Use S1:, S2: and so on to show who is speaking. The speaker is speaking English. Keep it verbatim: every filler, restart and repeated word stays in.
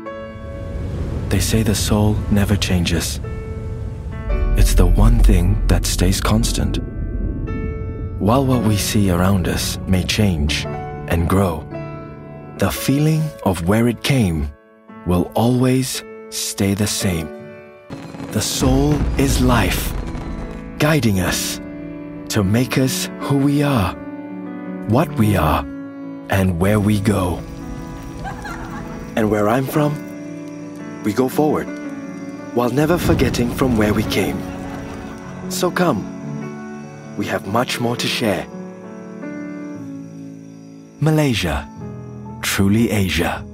S1: They say the soul never changes. It's the one thing that stays constant. While what we see around us may change and grow, the feeling of where it came will always stay the same. The soul is life, guiding us to make us who we are, what we are, and where we go. And where I'm from, we go forward, while never forgetting from where we came. So come, we have much more to share. Malaysia, truly Asia.